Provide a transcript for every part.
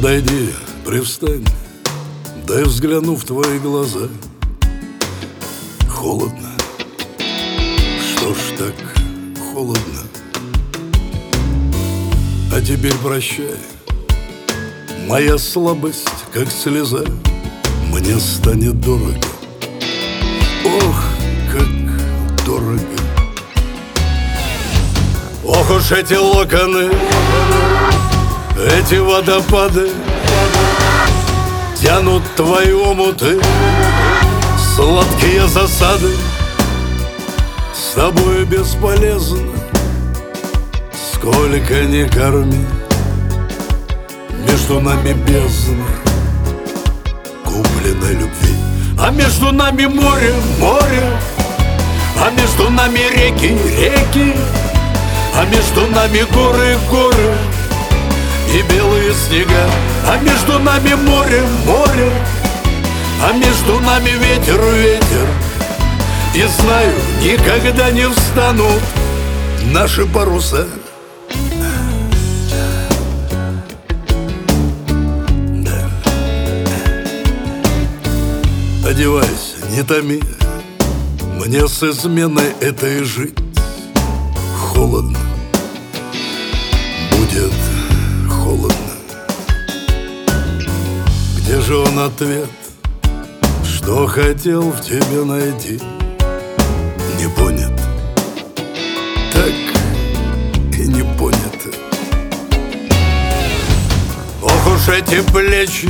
Подойди, привстань, дай взгляну в твои глаза. Холодно, что ж так холодно? А теперь прощай, моя слабость, как слеза, мне станет дорого. Ох, как дорого. Ох уж эти локоны, эти водопады тянут твои омуты, сладкие засады. С тобою бесполезно, сколько ни корми, между нами бездна купленной любви. А между нами море, море, а между нами реки, реки, а между нами горы, горы и белые снега. А между нами море, море, а между нами ветер, ветер. И знаю, никогда не встанут наши паруса. Да. Одевайся, не томи, мне с изменой этой жить холодно, будет холодно. Где же он ответ, что хотел в тебе найти? Не понят, так и не понято. Ох уж эти плечи,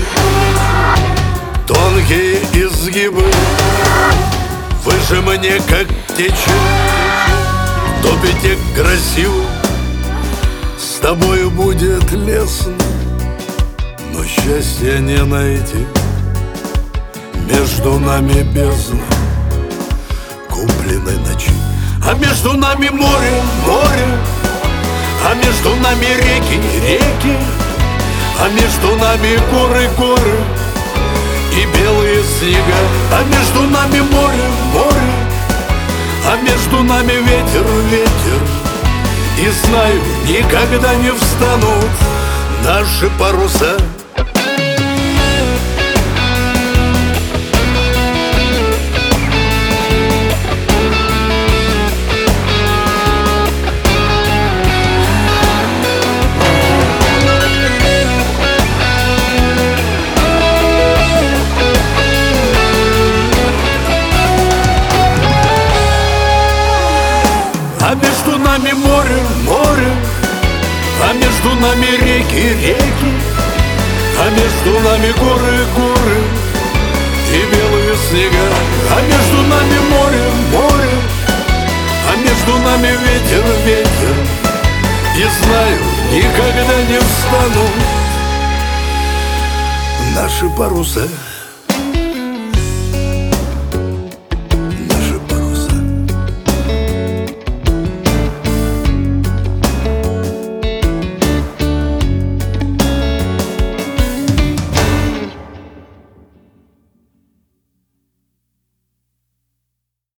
тонкие изгибы, вы же мне как течет, топите красиво. С тобою будет лестно, но счастья не найти. Между нами бездна купленной ночи. А между нами море, море, а между нами реки, реки, а между нами горы, горы и белые снега. А между нами море, море, а между нами ветер, ветер. И знаю, никогда не встанут наши паруса. А между нами море, море, а между нами реки, реки, а между нами горы, горы и белые снега. А между нами море, море, а между нами ветер, ветер. И знаю, никогда не встанут наши паруса.